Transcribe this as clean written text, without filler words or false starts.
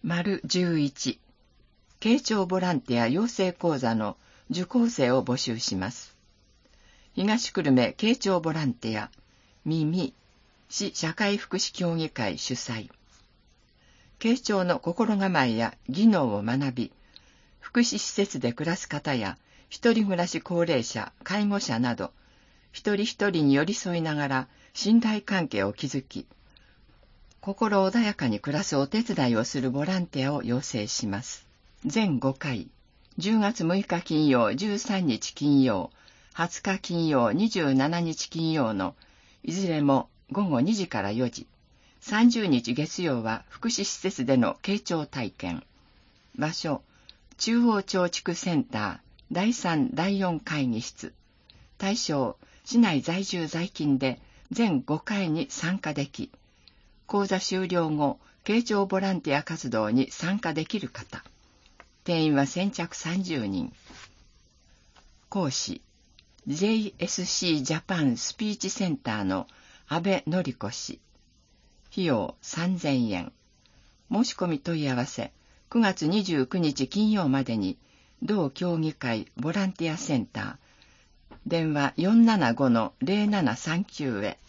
11、慶長ボランティア養成講座の受講生を募集します。東久留米慶長ボランティア耳市社会福祉協議会主催。慶長の心構えや技能を学び、福祉施設で暮らす方や一人暮らし高齢者、介護者など、一人一人に寄り添いながら信頼関係を築き、心穏やかに暮らすお手伝いをするボランティアを養成します。全5回、10月6日金曜、13日金曜、20日金曜、27日金曜のいずれも午後2時から4時、30日月曜は福祉施設での慶長体験。場所、中央町畜センター第3、第4会議室。対象、市内在住在勤で全5回に参加でき、講座終了後、慶長ボランティア活動に参加できる方。定員は先着30人。講師、JSC ジャパンスピーチセンターの安倍典子氏。費用3000円。申し込み問い合わせ、9月29日金曜までに、同協議会ボランティアセンター、電話 475-0739 へ。